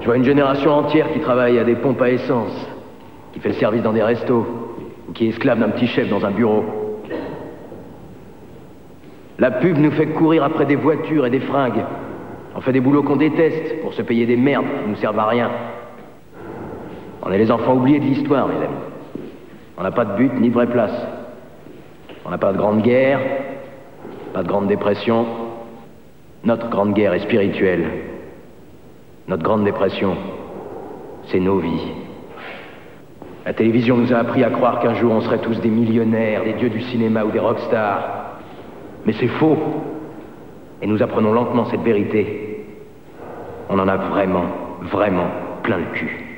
Je vois une génération entière qui travaille à des pompes à essence, qui fait le service dans des restos, ou qui est esclave d'un petit chef dans un bureau. La pub nous fait courir après des voitures et des fringues. On fait des boulots qu'on déteste pour se payer des merdes qui nous servent à rien. On est les enfants oubliés de l'histoire, mes amis. On n'a pas de but ni de vraie place. On n'a pas de grande guerre, pas de grande dépression. Notre grande guerre est spirituelle. Notre grande dépression, c'est nos vies. La télévision nous a appris à croire qu'un jour on serait tous des millionnaires, des dieux du cinéma ou des rockstars. Mais c'est faux. Et nous apprenons lentement cette vérité. On en a vraiment, vraiment plein le cul.